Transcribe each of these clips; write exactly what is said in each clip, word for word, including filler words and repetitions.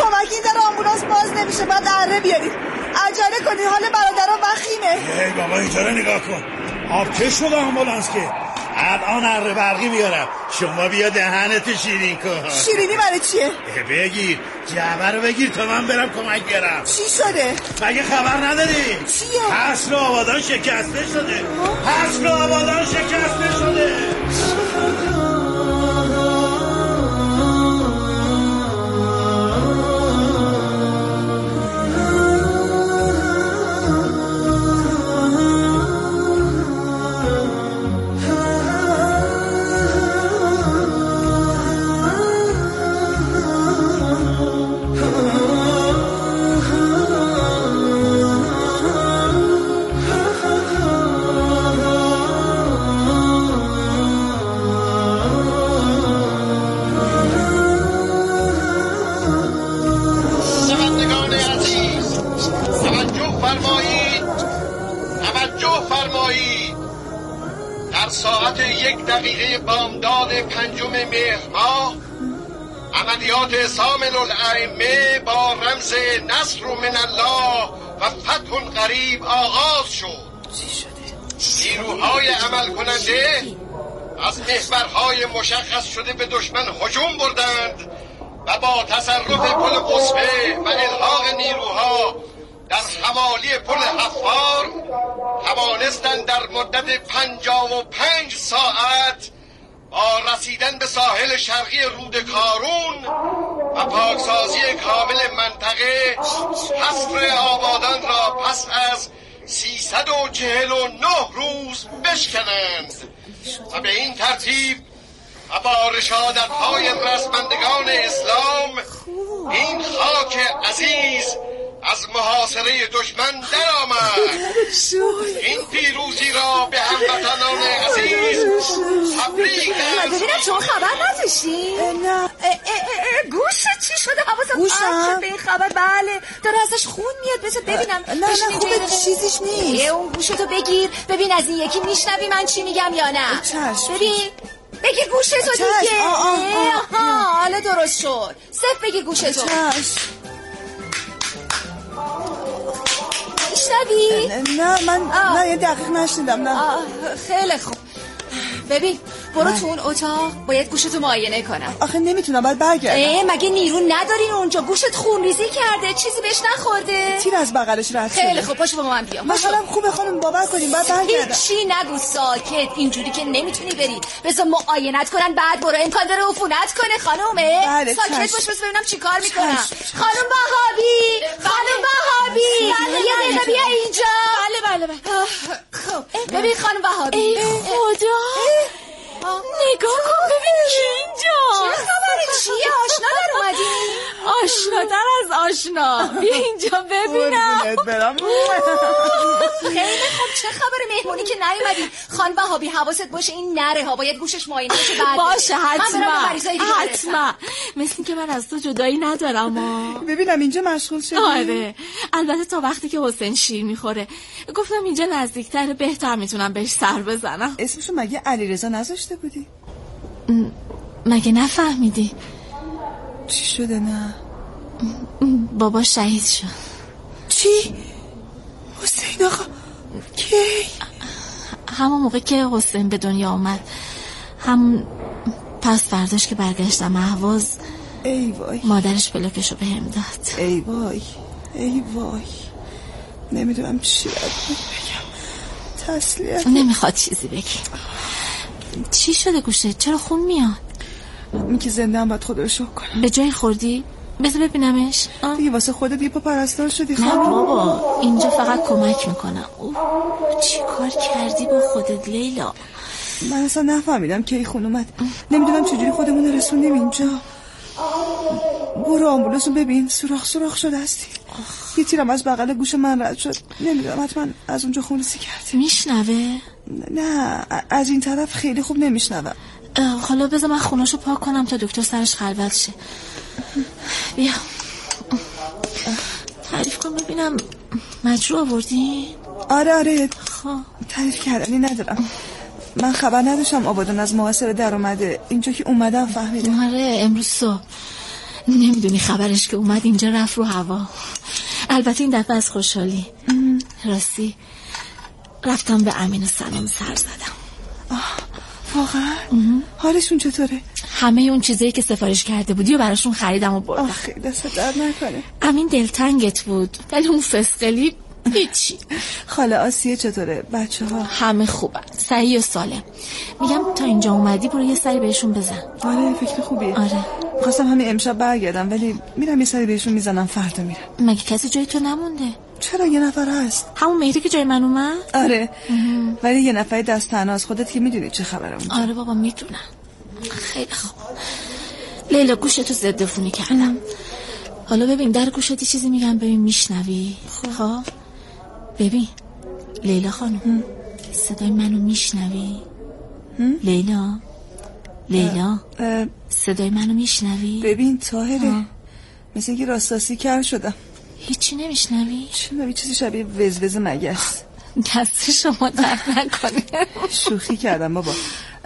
کمکی داره آمبولانس باز نمیشه، بعد اره بیارید. عجله کنید، حال برادرم وخیمه. ای بابا اینجا رو نگاه کن، آبکش شده آمبولانس که. الان اره برقی میارم، شما بیا دهنتو شیرین کن. شیرینی برای چیه؟ بگیر جعبه رو بگیر تا من برم کمک بیارم. چی شده؟ مگه خبر نداری؟ چیه؟ حصر آبادان شکسته شده. حصر آبادان شکسته شده. ساعت یک دقیقه بامداد پنجم مهر ماه عملیات سامن الائمه با رمز نصر من الله و فتح قریب آغاز شد. نیروهای عمل کننده از محورهای مشخص شده به دشمن هجوم بردند و با تصرف پل قصبه و الحاق نیروها در حوالی پل حفار توانستند در مدت پنجاه و پنج ساعت با رسیدن به ساحل شرقی رود کارون و پاکسازی کامل منطقه حصر آبادان را پس از سیصد و چهل و نه روز بشکنند و به این ترتیب و با رشادت‌های رسمندگان اسلام این خاک عزیز از محاصره دشمن در آمد. این پیروزی را به هموطنان عزیز تبریک من ببینم شما خبر نداشتی؟ نه. گوشت چی شده؟ حواسم گوشم؟ به این خبر. بله داره ازش خون میاد. بذار ببینم. نه نه خوبه چیزیش نیست. اون گوشتو بگیر ببین از این یکی میشنوی من چی میگم یا نه. چشم. ببین بگیر گوشتو دیگه. آه آه آه آها حالا درست شد. صف بگیر گوشتو. چشم. میشنوی؟ نه من آه. نه یه دقیق نشنیدم. نه خیلی خوب. ببین برو تو اون اتاق باید گوشتو معاینه کنم. آخه نمیتونم باید برگردم. مگه نیرو ندارین اونجا؟ گوشت خونریزی کرده چیزی بهش نخورده؟ تیر از بغلش رد شده. خیلی خوب پاشو با من بیا. مثلا خوبه خانم باور کنیم بعد برگردم. هیچی نگو ساکت. اینجوری که نمیتونی بری. بذار معاینت کنن بعد برو. امکان داره عفونت کنه خانومه. بله ساکت چشم. باش بس ببینم چیکار میکنم. خانم بهابی خانم بهابی یه دقیقه بیا اینجا. بله بله بله. خب ببین خانم بهابی. ای خدا نگاه کن ببین کی اینجا. چه خبره؟ چیه؟ آشنا در اومدی؟ آشناتر از آشنا. بیا اینجا ببینم. خیلی خوب. چه خبره؟ مهمونی که نیومدی. خان بهابی حواست باشه این نره ها باید گوشش معاینه بشه بعد باشه حتما حتما. مثل که من از تو جدایی ندارم. ببینم اینجا مشغول شدی. آره البته تا وقتی که حسین شیر میخوره گفتم اینجا نزدیکتر بهتر میتونم بهش سر بزنم. اسمشو مگه علیرضا نذاشته بودی؟ م... مگه نفهمیدی؟ چی شده؟ نه بابا شهید شد. چی؟ حسین آقا کی؟ همون موقع که حسین به دنیا آمد همون پس فرداش که برگشتم اهواز ای وای مادرش پلاکشو به هم داد. ای وای ای وای نمیدونم چی باید بگم. تسلیت نمیخواد چیزی بگی. چی شده گوشه؟ چرا خون میاد؟ این که زنده هم باید خدا رو شکر کنم. به جای خوردی؟ بذار ببینمش. دیگه واسه خودت یه پا پرستار شدی. نه بابا اینجا فقط کمک میکنم. اوه چی کار کردی با خودت لیلا؟ من اصلا نفهمیدم کی خون اومد. نمیدونم چجوری خودمون رو رسوندیم اینجا. برو آمبولانسو ببین سوراخ سوراخ شده هستی. یه تیرم از بغل گوش من رد شد. نمیدونم حتما از اونجا خونریزی کردی. میشنوه؟ نه از این طرف خیلی خوب نمیشنوه. حالا بذار من خوناشو پاک کنم تا دکتر سرش خلوت شه. بیا تعریف کن ببینم. مجروح آوردی؟ آره آره خب تعریف کردنی ندارم. من خبر نداشتم آبادان از محاصره در اومده. اینجا که اومدم فهمیدم. آره امروز صبح نمیدونی خبرش که اومد اینجا رفت رو هوا. البته این دفعه از خوشحالی. راستی رفتم به امین سلام سر زدم. واقعا؟ حالشون چطوره؟ همه اون چیزایی که سفارش کرده بودی و براشون خریدم و بردم. خیلی دست درد نکنه. امین دلتنگت بود ولی اون فسقلی هیچی. خاله آسیه چطوره؟ بچه ها همه خوبن، صحیح و سالم. میگم تا اینجا اومدی برو یه سری بهشون بزن. آره فکر خوبیه. آره خواستم همین امشب برگردم ولی میرم یه سری بهشون میزنم، فردا میرم. مگه کسی جای تو نمونده؟ چرا یه نفر هست. همون مهدی که جای من اومد؟ آره امه. ولی یه نفر دست تنهاست، خودت که میدونی چه خبره اونجا. آره بابا میدونم. خیلی خوب. لیلا گوشتو ضد عفونی کردم. حالا ببین در گوشتی چیزی میگم ببین میشنوی؟ خب ببین لیلا خانم صدای منو میشنوی؟ لیلا لیلا اه اه صدای منو میشنوی؟ ببین طاهره مثل اینکه راستاسی کر شدم. هیچی نمیشنوی؟ شنوی چیزی شبیه وزوز مگس. دست شما درد نکنه. شوخی کردم بابا.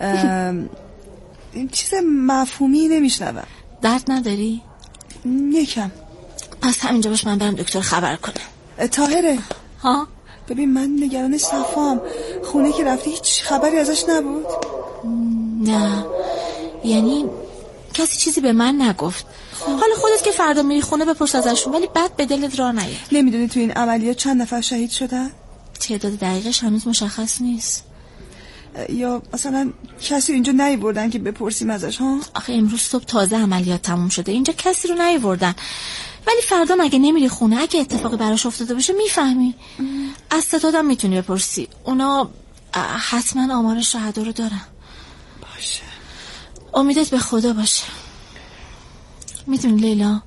این چیز مفهومی نمیشنوم. درد نداری؟ یکم. پس همینجا باش من برم دکتر خبر کنم. طاهره ها؟ ببین من نگران صفام. خونه که رفتی هیچ خبری ازش نبود؟ نه یعنی کسی چیزی به من نگفت. حالا خودت که فردا میری خونه بپرس ازشون ولی بعد به دلت راه نیار. نمیدونی تو این عملیات چند نفر شهید شدن؟ تعداد دقیقش هنوز مشخص نیست. یا مثلا کسی اینجا نیوردن که بپرسیم ازش ها؟ آخه امروز صبح تازه عملیات تموم شده، اینجا کسی رو نیوردن. ولی فردا مگه نمیری خونه؟ اگه اتفاقی براش افتاده باشه میفهمی. از ستادم میتونی بپرسی، اونا حتما آمار شهدا رو دارن. باشه امیدت به خدا باشه. میدونی لیلا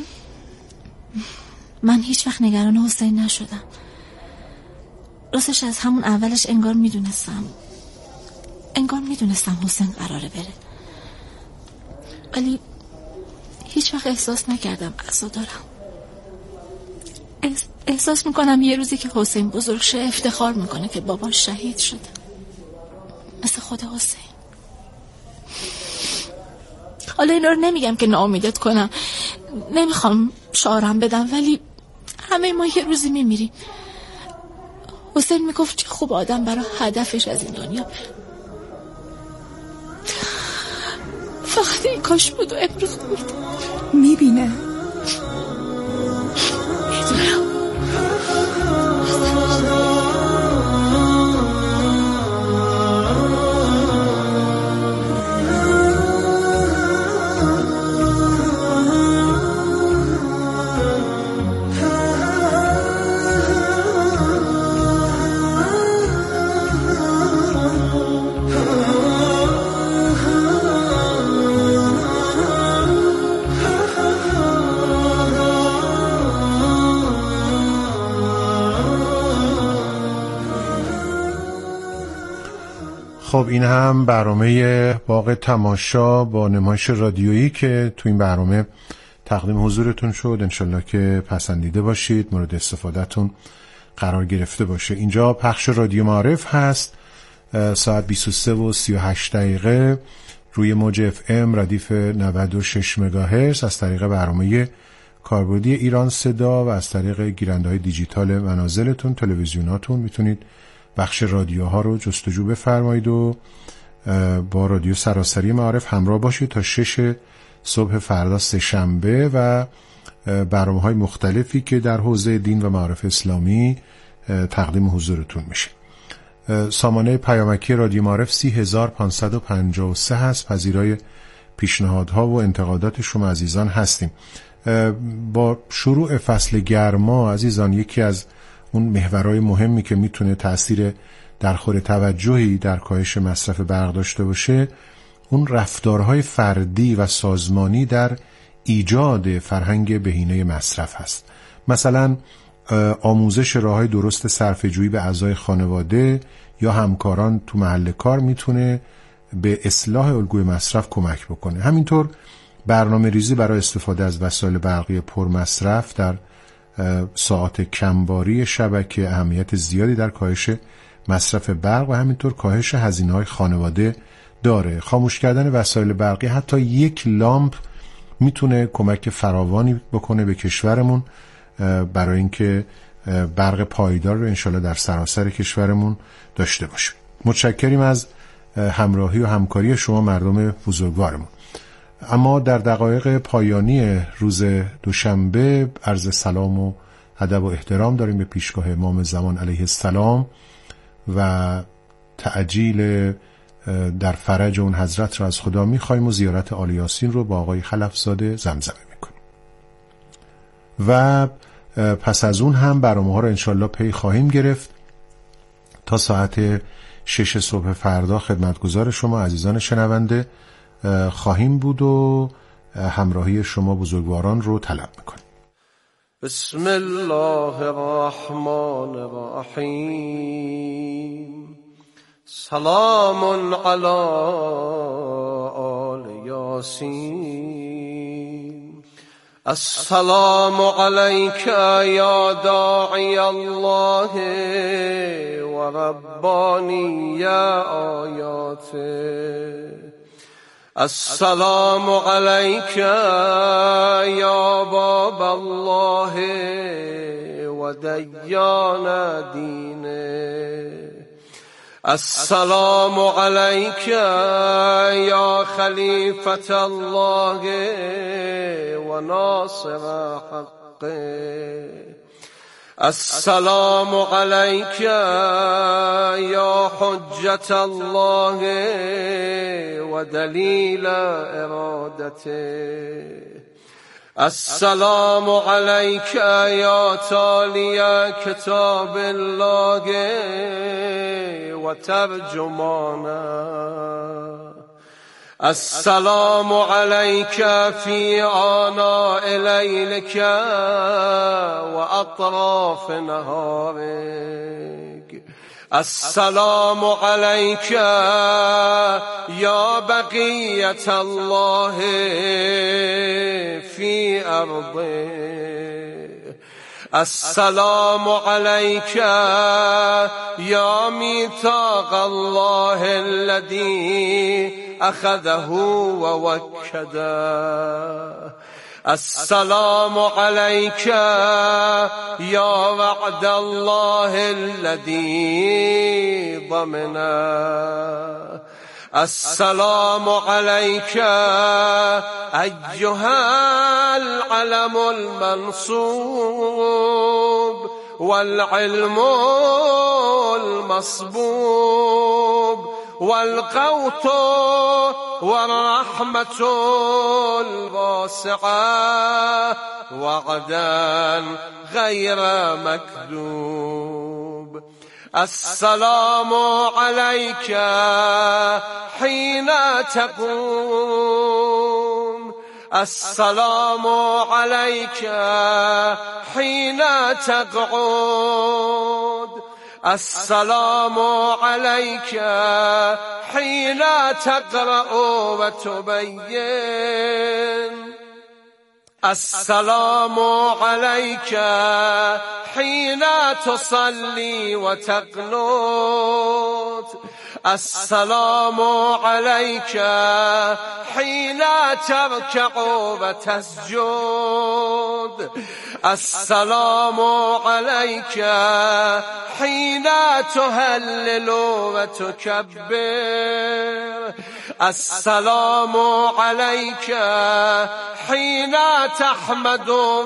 من هیچ وقت نگران حسین نشدم. راستش از همون اولش انگار میدونستم انگار میدونستم حسین قراره بره، ولی هیچ وقت احساس نکردم عزا دارم. احساس میکنم یه روزی که حسین بزرگ شه افتخار میکنه که باباش شهید شده مثل خود حسین. حالا اینا رو نمیگم که ناامیدت کنم، نمیخوام شعارم بدم، ولی همه ما یه روزی میمیریم. حسین میگفت چه خوب آدم برای هدفش از این دنیا بره. فقط این کاش بود و امروز میبینه. میدونم. خب این هم برنامه باغ تماشا با نمایش رادیویی که تو این برنامه تقدیم حضورتون شد. انشالله که پسندیده باشید، مورد استفادهتون قرار گرفته باشه. اینجا پخش رادیو معارف هست، ساعت بیست و سه و سی و هشت دقیقه روی موج اف ام ردیف نود و شش مگاهرتز از طریق برنامه کاربردی ایران صدا و از طریق گیرنده‌های دیجیتال منازلتون، تلویزیوناتون میتونید بخش رادیوها رو جستجو بفرمایید و با رادیو سراسری معارف همراه باشید تا شش صبح فردا سه شنبه و برنامه‌های مختلفی که در حوزه دین و معارف اسلامی تقدیم حضورتون میشه. سامانه پیامکی رادیو معارف سی هزار پانصد و پنجاه و سه هست. پذیرای پیشنهادها و انتقادات شما عزیزان هستیم. با شروع فصل گرما عزیزان یکی از اون محورهای مهمی که میتونه تأثیر درخور توجهی در کاهش مصرف برق داشته باشه اون رفتارهای فردی و سازمانی در ایجاد فرهنگ بهینه مصرف هست. مثلا آموزش راههای درست صرفه‌جویی به اعضای خانواده یا همکاران تو محل کار میتونه به اصلاح الگوی مصرف کمک بکنه. همینطور برنامه ریزی برای استفاده از وسایل برقی پرمصرف در ساعات کمباری شبکه اهمیت زیادی در کاهش مصرف برق و همینطور کاهش هزینه‌های خانواده داره. خاموش کردن وسایل برقی حتی یک لامپ میتونه کمک فراوانی بکنه به کشورمون برای اینکه برق پایدار رو انشالله در سراسر کشورمون داشته باشیم. متشکریم از همراهی و همکاری شما مردم بزرگوارمون. اما در دقایق پایانی روز دوشنبه عرض سلام و ادب و احترام داریم به پیشگاه امام زمان علیه السلام و تعجیل در فرج اون حضرت را از خدا می‌خوایم و زیارت آل یاسین رو با آقای خلفزاده زمزمه می‌کنیم. و پس از اون هم برنامه‌ها رو انشالله پی خواهیم گرفت. تا ساعت شش صبح فردا خدمتگزار شما عزیزان شنونده خواهیم بود و همراهی شما بزرگواران رو طلب می‌کنیم. بسم الله الرحمن الرحیم. سلام علی آل یاسین. السلام علیک یا داعی الله و ربانی آیاته. السلام علیک یا باب الله و دیان دینه. السلام علیک یا خلیفة الله و ناصر حقه. السلام علیک یا حجة الله و دلیل ارادته. السلام علیک یا تالی کتاب الله و ترجمانه. السلام علیک فی آناء لیلک و اطراف نهارک. السلام علیک یا بقیت الله فی ارضه. السلام علیک یا میثاق الله الذی اخذه و وکده. السلام علیک یا وعد الله الذی ضمنه. السلام علیک ایها العلم المنصوب والعلم المصبوب والقوت والرحمة الواسعة وعدا غير مكذوب. السلام عليك حين تقوم. السلام عليك حين تقعد. السلام عليك حين تقرأ وتبين. السلام عليك حين تصلي وتقنت. السلام عليك حين تركع وتسجد. السلام عليك حين تهلل وتكبر. السلام عليك حين تحمد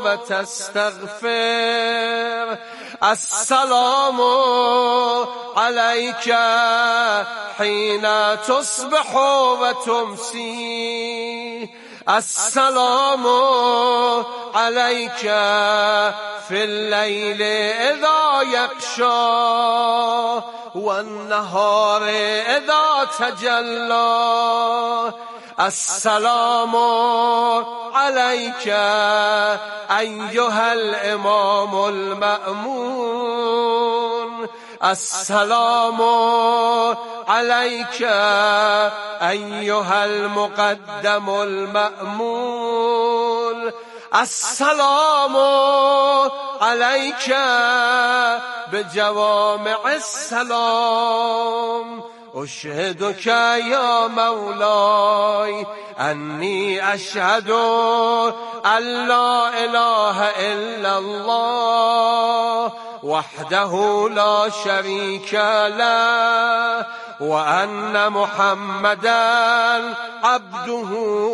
وتستغفر. السلام عليك حين تصبح وتمسي. السلام عليك في الليل إذا يغشى والنهار إذا تجلى. السلام عليك أيها الإمام المأمون. السلام عليك أيها المقدم المأمول. السلام عليك بجوامع السلام أشهدك يا مولاي أني أشهد أن لا إله إلا الله وحده لا شريك له وأن محمدا عبده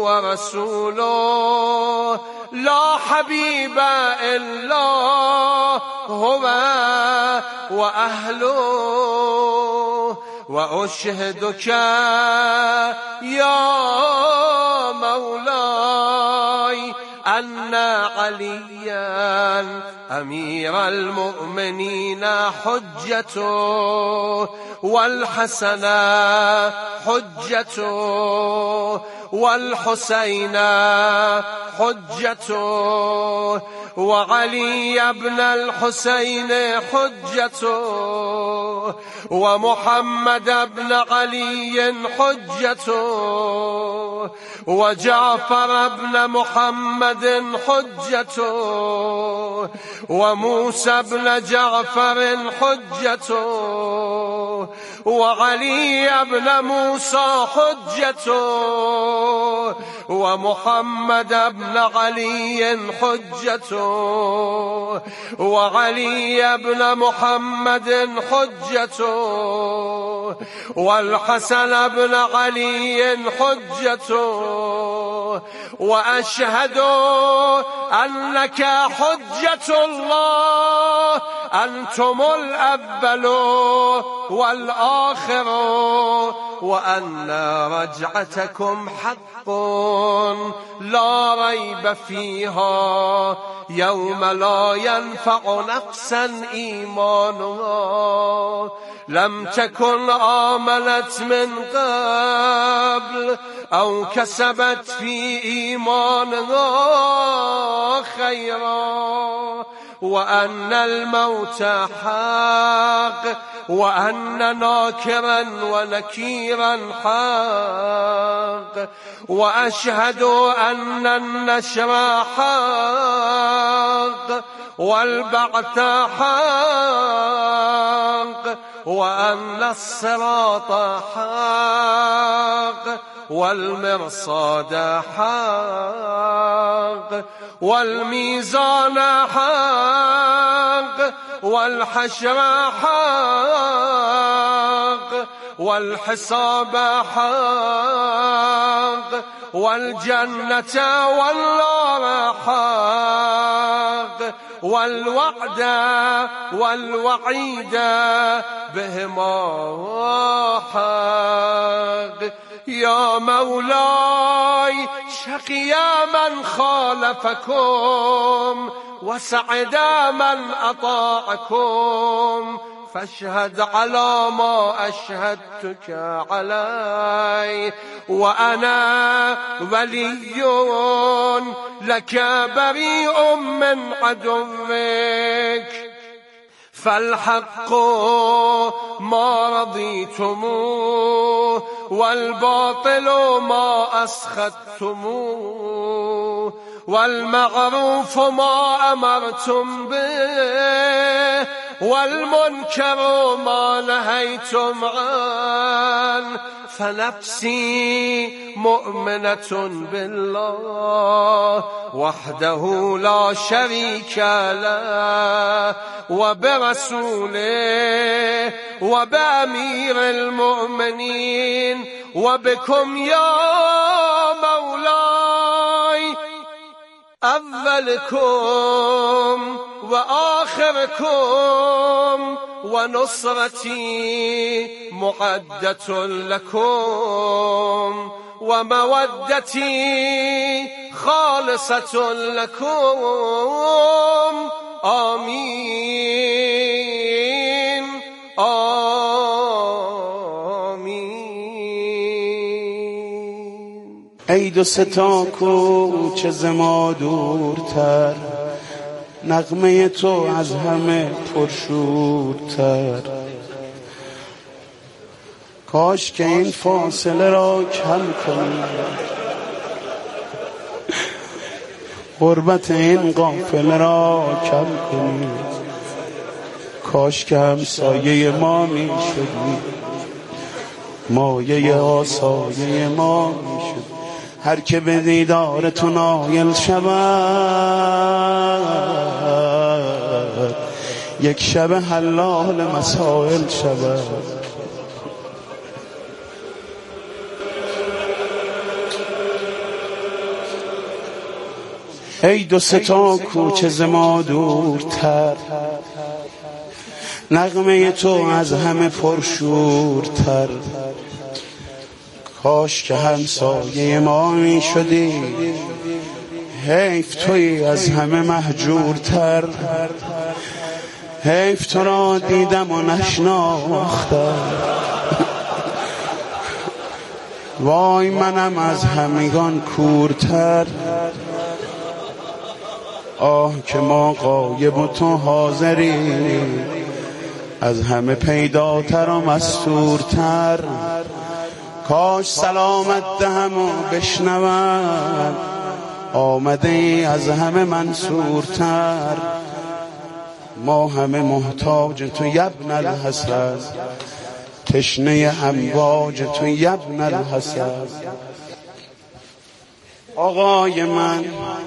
ورسوله لا حبيب إلا هو وأهله وأشهدك يا مولاي أن عليا أمير المؤمنين حجته والحسن حجته والحسين حجته وعلي بن الحسين حجته ومحمد بن علي حجته وجعفر بن محمد حجته وموسى بن جعفر حجته وعلي بن موسى حجته ومحمد بن علي حجته وعلي بن محمد حجته والحسن بن علي حجته وأشهد أنك حجة الله أنتم الأول والآخر وأن رجعتكم حق لا ريب فيها يوم لا ينفع نفسا إيمانها لم تكن آمنت من قبل أو كسبت في إيمانها خيرا وأن الموت حق وأن ناكرا ونكيرا حق وأشهد أن النشر حق والبعث حق وأن الصراط حق والمرصاد حق والميزان حق والحشر حق والحساب حق والجنة والنار حق والوعد والوعيد بهما حق يا مولاي شقي من خالفكم وسعد من أطاعكم فاشهد على ما أشهدتك علي وأنا ولي لك بريء من عدوك فالحق ما رضيتموه والباطل ما أسخطتموه والمعروف ما أمرتم به والمنكر ما نهيتم عنه فنفسي مؤمنة بالله وحده لا شريك له وبرسوله وبأمير المؤمنين وبكم يا مولاي أولكم وآخركم ونصرتي معدة لكم ومودتي خالصة لكم آمين آمين. ای دو ستا کوچه ز ما دورتر نغمه تو از همه پرشورتر کاش که این فاصله را کم کنی غربت این قافله را کم کنی کاش که همسایه ما می شدی مایه آسایه ما میشد. هر که به دیدار تو نایل شود یک شب حلال مسائل شود. ای دو ستا کوچه ز ما دورتر، نغمه تو از همه پرشورتر. کاش که همسایه ما می شدی، حیف توی از همه مهجورتر. حیف تو را دیدم و نشناختم، وای منم از همگان کورتر. آه که ما غایب و تو حاضری، از همه پیداتر و مستورتر. کاش سلامت دهم و بشنوم، آمده ای از همه منصورتر. ما همه محتاج تو یبن الحسن، تشنه امواج تو یبن الحسن. آقای من،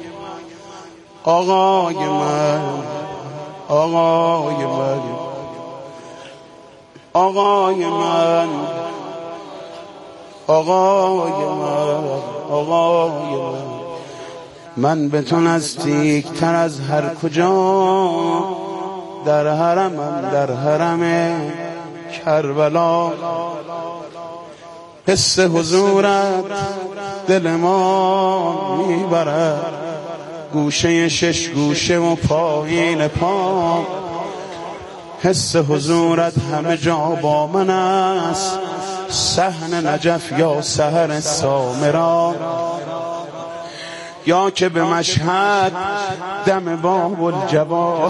آقای من، آقای من، آقای من، آقای من، آقای من. من به تو نزدیک تر از هر کجا، در حرمم، در حرم کربلا. حس حضورت دل ما میبرد، گوشه شش گوشه و پایین پا. حس حضورت همه جا با من است، صحن نجف یا سحر سامرا، یا که به مشهد دم باب الجبا،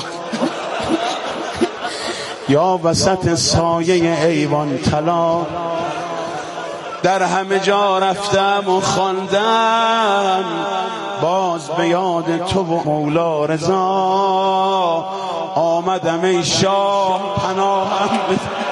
یا وسط سایه ایوان طلا. در همه جا رفتم و خواندم، باز به یاد تو و مولا رضا. آمدم ای شاه پناهم بده،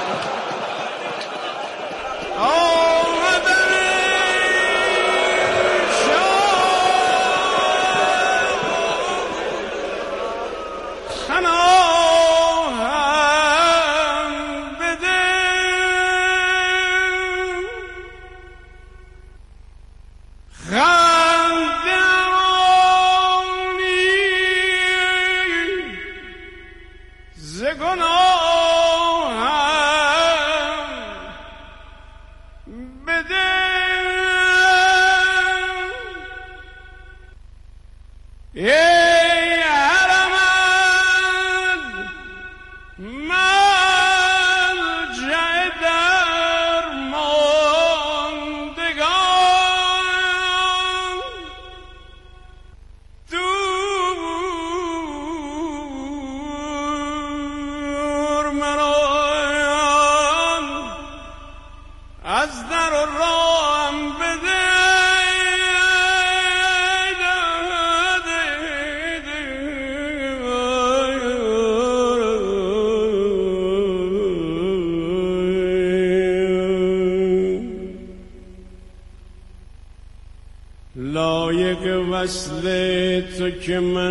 لایق وصل تو که من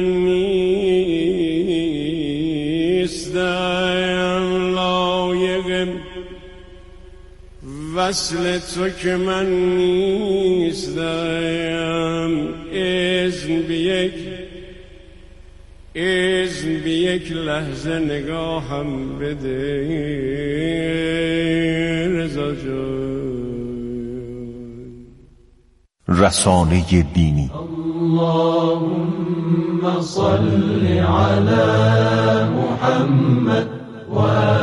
نیستم، لایق وصل تو که من نیستم. اذن به یک اذن به یک لحظه نگاهم بده رضا جان. رسانه دینی. اللهم صل علی محمد و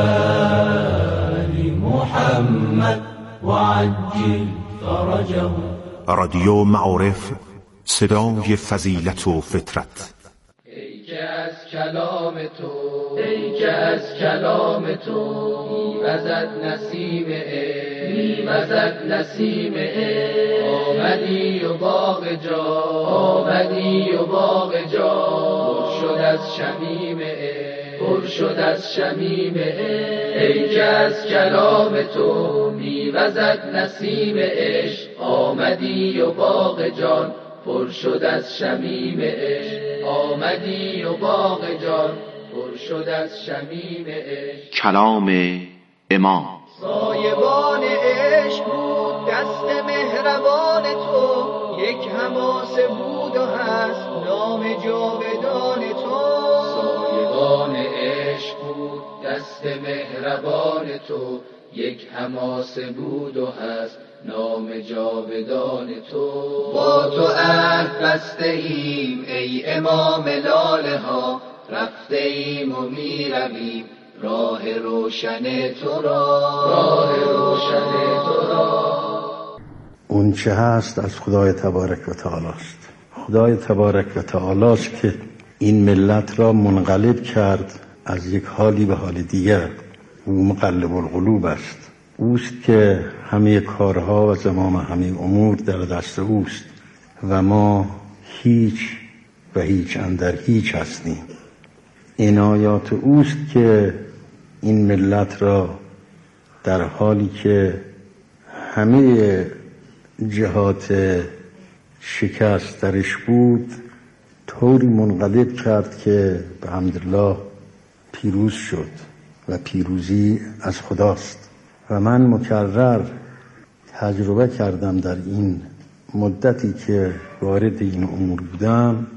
آل محمد و عجل فرجه. رادیو معارف، صدای فضیلت و فطرت. ای که از کلام تو، ای که از کلام تو میوزد نسیم عشق، میوزد نسیم عشق. آمدی و باغ جا، آمدی و باغ جا پر شد از شمیم عشق، پر شد از شمیم عشق. ای که از کلام تو میوزد نسیم عشق، آمدی و باغ جان پر شد از شمیم عشق، آمدی و باغ جان پر شد از شمیم عشق. کلام امام. سایبان عشق بود دست مهربان تو، یک حماسه بود و هست نام جاودان تو. سایبان عشق بود دست مهربان تو، یک حماسه بود و هست نام جاودان تو. با تو عهد بسته ایم ای امام لاله ها، رفته ایم و می رویم راه روشن تو را، راه روشن تو را. اون چه هست از خدای تبارک و تعالی است. خدای تبارک و تعالی است که این ملت را منقلب کرد از یک حالی به حال دیگر. او مقلب القلوب است. اوست که همه کارها و زمام همه امور در دست اوست و ما هیچ و هیچ اندر هیچ هستیم. عنایات اوست که این ملت را در حالی که همه جهات شکست درش بود طوری منقلب کرد که به حمدالله پیروز شد و پیروزی از خداست. و من مکرر تجربه کردم در این مدتی که وارد این امور بودم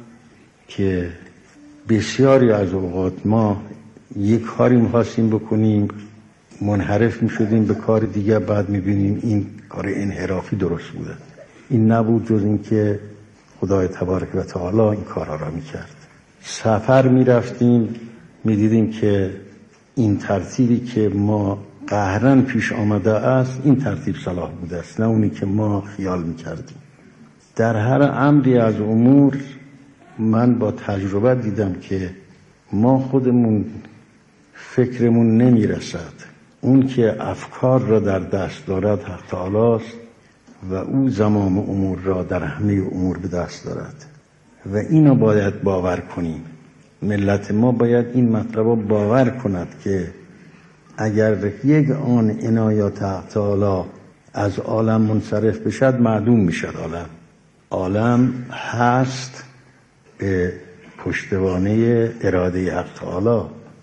که بسیاری از اوقات ما یک کاری می‌خواستیم بکنیم، منحرف می‌شدیم به کار دیگه، بعد می‌بینیم این کار انحرافی درست بوده. این نبود جز این که خدای تبارک و تعالی این کارها را می‌کرد. سفر می‌رفتیم می‌دیدیم که این ترتیبی که ما قهرن پیش آمده است این ترتیب صلاح بوده است، نه اونی که ما خیال می‌کردیم. در هر امری از امور من با تجربه دیدم که ما خودمون فکرمون نمیرسد. اون که افکار را در دست دارد حق تعالی است و او زمام امور را در همه امور به دست دارد و اینو باید باور کنیم. ملت ما باید این مطلب را باور کند که اگر یک آن عنایات حق تعالی از عالم منصرف بشد معدوم میشد. عالم عالم هست به پشتوانه اراده حق تعالی.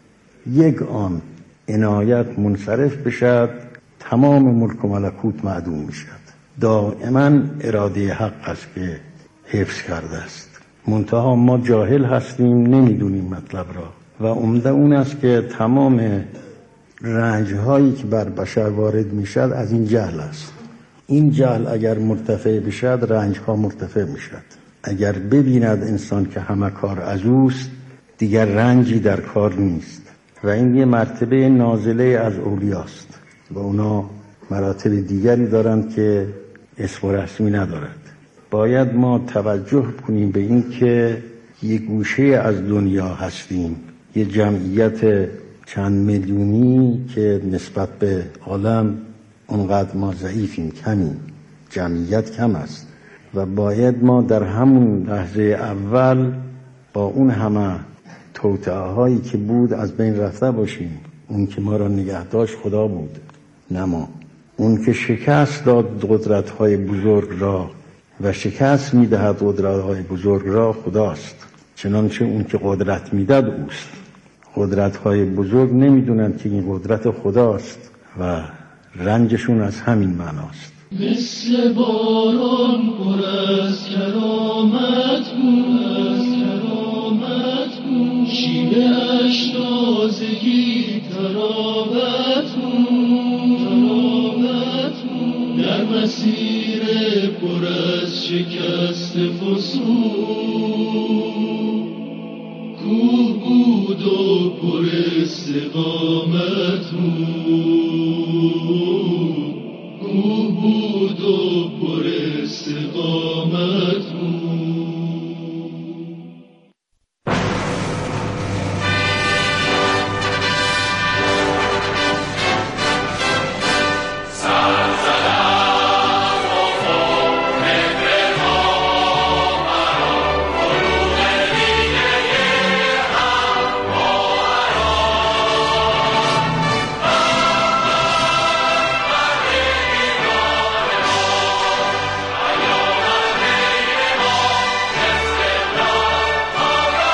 یک آن عنایت منصرف بشد تمام ملک و ملکوت معدوم میشد. دائما اراده حق است که حفظ کرده است. منتها ما جاهل هستیم، نمیدونیم مطلب را و عمده اون است که تمام رنج هایی که بر بشر وارد میشد از این جهل است. این جهل اگر مرتفع بشد رنج ها مرتفع میشد. اگر ببیند انسان که همه کار از اوست دیگر رنجی در کار نیست و این یه مرتبه نازله از اولیاست و اونا مراتب دیگری دارند که اسم و رسمی ندارد. باید ما توجه کنیم به این که یک گوشه از دنیا هستیم، یه جمعیت چند میلیونی که نسبت به عالم اونقدر ما ضعیفیم، کمیم، جمعیت کم است و باید ما در همون لحظه اول با اون همه توطئه هایی که بود از بین رفته باشیم. اون که ما را نگه داشت خدا بود نه ما. اون که شکست داد قدرت های بزرگ را و شکست میدهد قدرت های بزرگ را خداست، چنانچه اون که قدرت میدهد اوست. قدرت های بزرگ نمیدونن که این قدرت خداست و رنجشون از همین معناست. مثل باران پر از کرامت بود، از کرامت بود، شیوه اش تازگی تراوت بود، تراوت بود، در مسیر پر از شکست فسون کوه بود و پر استقامت بود.